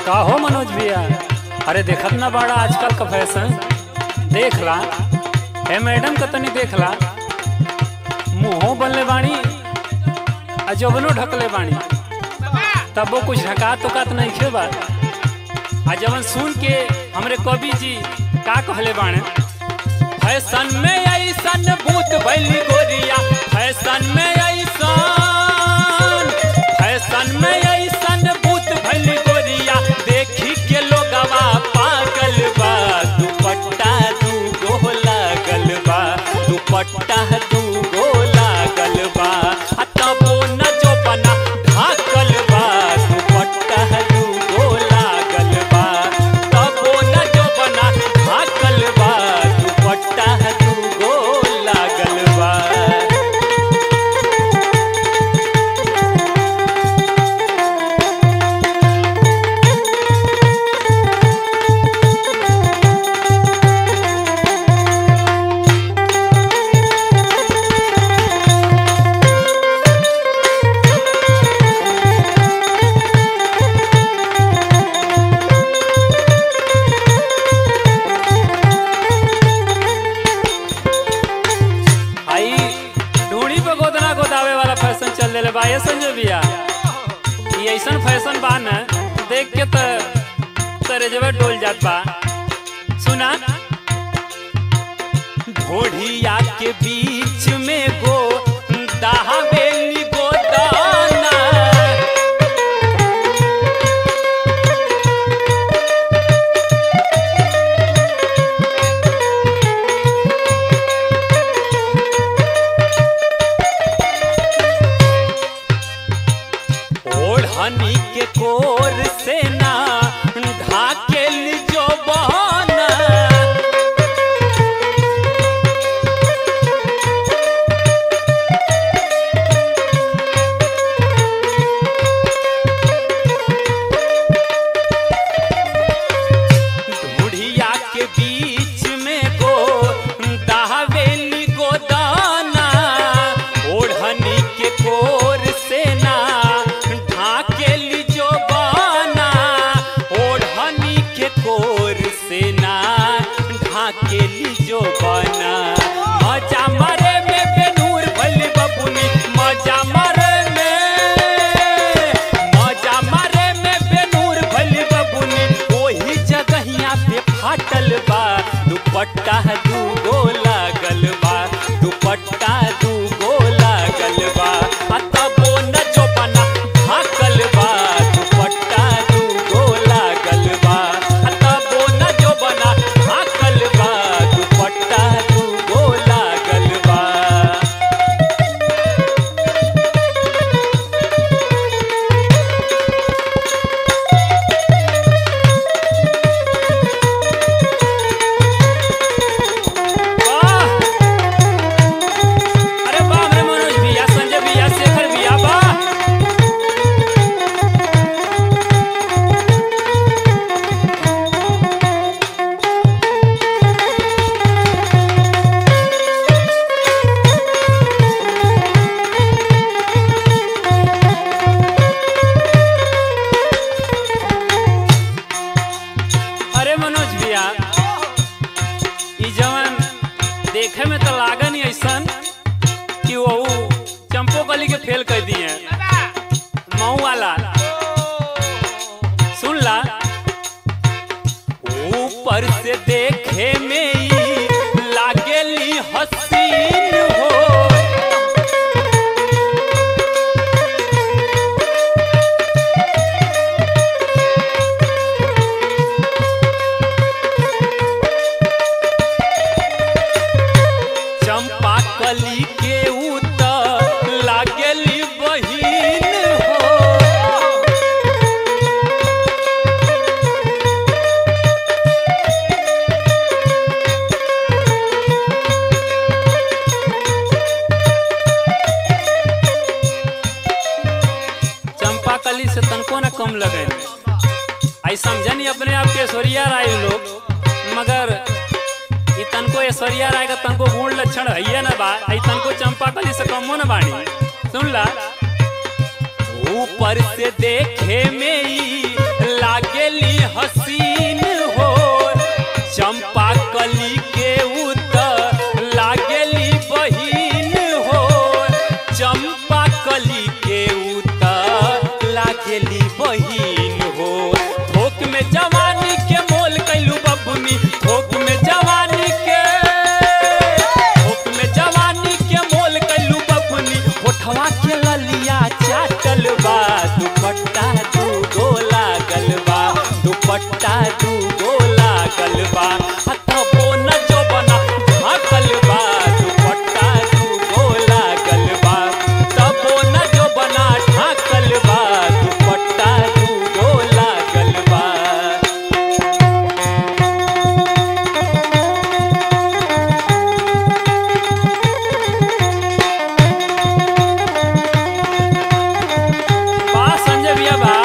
का हो मनोज भैया? अरे देखत ना बाड़ा आजकल का फैशन, देख ला हे मैडम का तनी देख ला, मुँहों बनले बाणी अजबनो ढकले बाणी, तब वो कुछ ढका तो का नहीं खे बा। आ जवन सुन के हमरे कवि जी का कहले बाणे, फैशन में ऐसन भूत भैली गोरिया, फैशन में फैशन में ऐसन भूत भैली गोरिया, देखी के लोगवा पागल बा, दुपट्टा दूगो लागल बा, दुपट्टा दूगो लागल बा, तबो न जो बना ढाकल बा, दुपट्टा दूगो लागल बा, तबो न जो बना ढाकल बा, दुपट्टा दूगो लागल बा। ये संजय भैया ये ऐसा फैशन बा न, देख के तेरे जब डोल जात बा। सुना, ढोढ़िया के बीच में गो दाहवेली गोदाना, ओढ़नी के कोर से ना ढाकेल जो बहाना, ढूढ़िया के बीच में गो दाहवेली गोदाना, ओढ़नी के कोर से ना ढाकेली जो बाना, ओढ़नी के कोर से ना ढाकेली जो बाना, मजा मारे में बेनूर भली बबुनी, मजा मारे में बेनूर भली बबुनी, वही जगहिया पे फाटल बा, दुपट्टा दूगो लागल बा, दुपट्टा दूगो लागल बा, तबो न जो बना ढाकल बा, दुपट्टा दूगो लागल बा, तबो न जो बना ढाकल बा, दुपट्टा दूगो लागल बा। वाह! अरे वाह रे मनोज भैया, संजय भैया, शेखर भैया, वाह! अरे मनोज भैया, ई जवन देखे में तो लागन ही ऐसन कि वो चंपो कली के फेल कर दिए मऊ वाला। सुन ला, ऊपर से देखे में ही लागेली हसीन हो, चंपा कली के उतर लागेली बहिन हो, चंपा कली से तनको न कम लगे, आई समझनी अपने आप के ऐश्वर्या राय लोग, मगर ये तनको ऐश्वर्या राय का तनको गुण लक्षण है ना बा, आई तनको चंपा कली से कमो न बाणी। सुन ला, ऊपर से देखे में ही लागेली दुपट्टा दूगो लागल बा तबो न जो बना ढाकल बा दुपट्टा दूगो लागल बा तबो न जो बना ढाकल बा दुपट्टा दूगो लागल बा। बा संजय भैया बा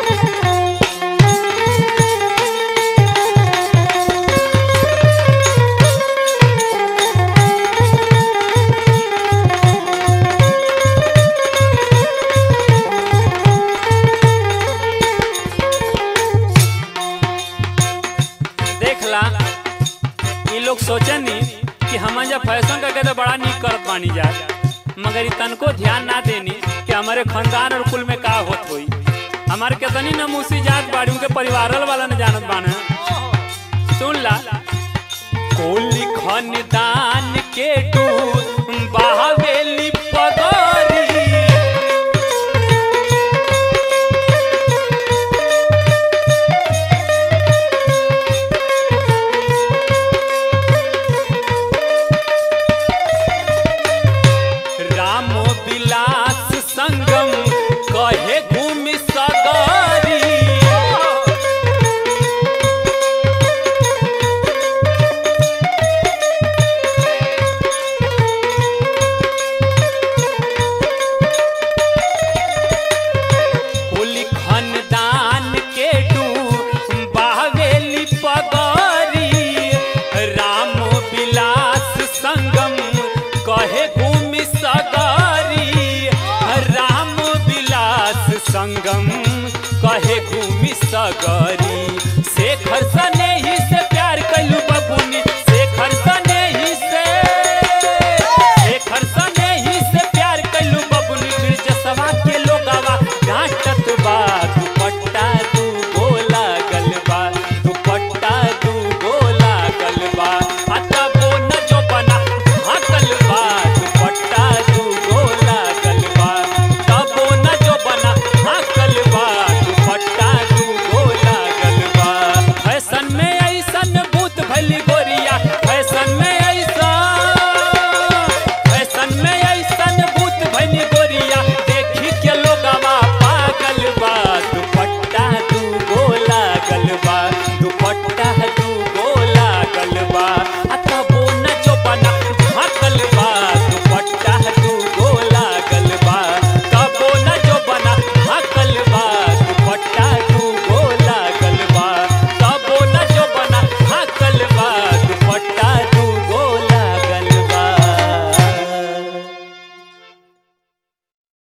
देखला ये लोग सोचनी कि हम जब फैशन करके तो बड़ा नीक करत बानी जा, मगर ई तनको ध्यान ना देनी कि हमारे खानदान और कुल में का होत होई। हमारे कितनी नमूसी जात बाड़ी उनके परिवार वाला न जानत बाना। सुन ला कुल खानदान